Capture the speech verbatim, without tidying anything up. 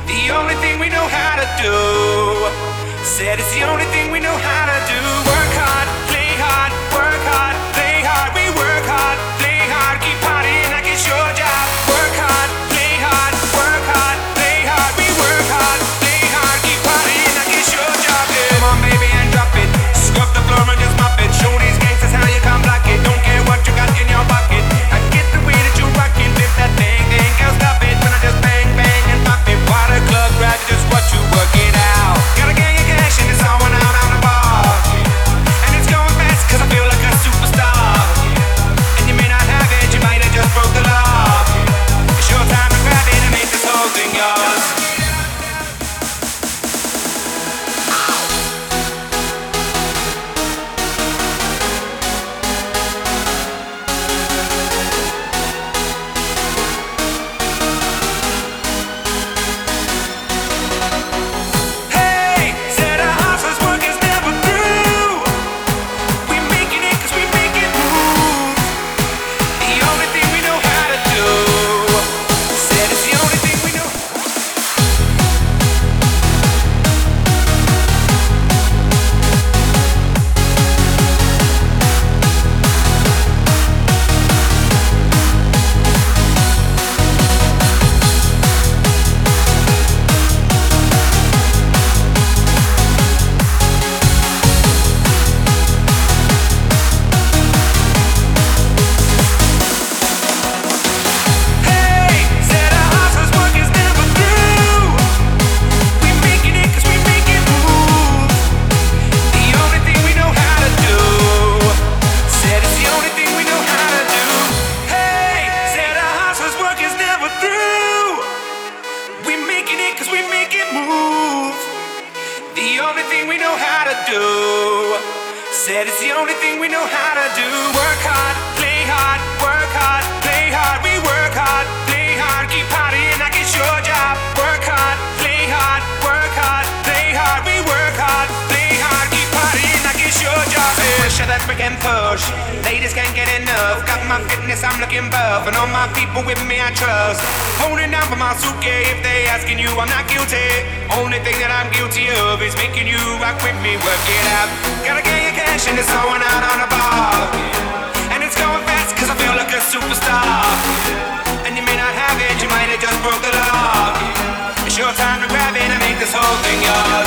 The only thing we know how to do. Said it's the only thing we know how to do. Work hard, play hard, work hard, play hard. We work hard, play hard, keep partying like it's your job. Work hard, play hard, work hard, play hard. We work hard, play hard, keep partying like it's your job. Yeah. Come on, baby, and drop it. Scrub the floor and just mop it. Show these gangsters how you come block it. Don't care what you got in your pocket. I get the way that you rock it. Flip that thing, thing, can't stop it. When I just bang, bang, and pop it. Why the club grab you, just what you work it out. Gotta get your cash and it's all when out on the bar. And it's going fast cause I feel like a superstar. And you may not have it, you might have just broke the law. It's your time to grab it and make this whole thing yours. Said it's the only thing we know how to do. Work hard, play hard, work hard, play hard. We work hard, play hard, keep partying like it's your job. Work hard, play hard, work hard, play hard. We work hard, play hard, keep partying like it's your job. Push that freaking push, ladies can't get enough. Got my fitness, I'm looking buff, and all my people with me I trust. Holding down for my suitcase, if they asking you, I'm not guilty. Only thing that I'm guilty of is making you rock with me, work it out. Gotta get your cash and it's going out on a bar. And it's going fast cause I feel like a superstar. And you may not have it, you might have just broke the law. It's your time to grab it and make this whole thing yours.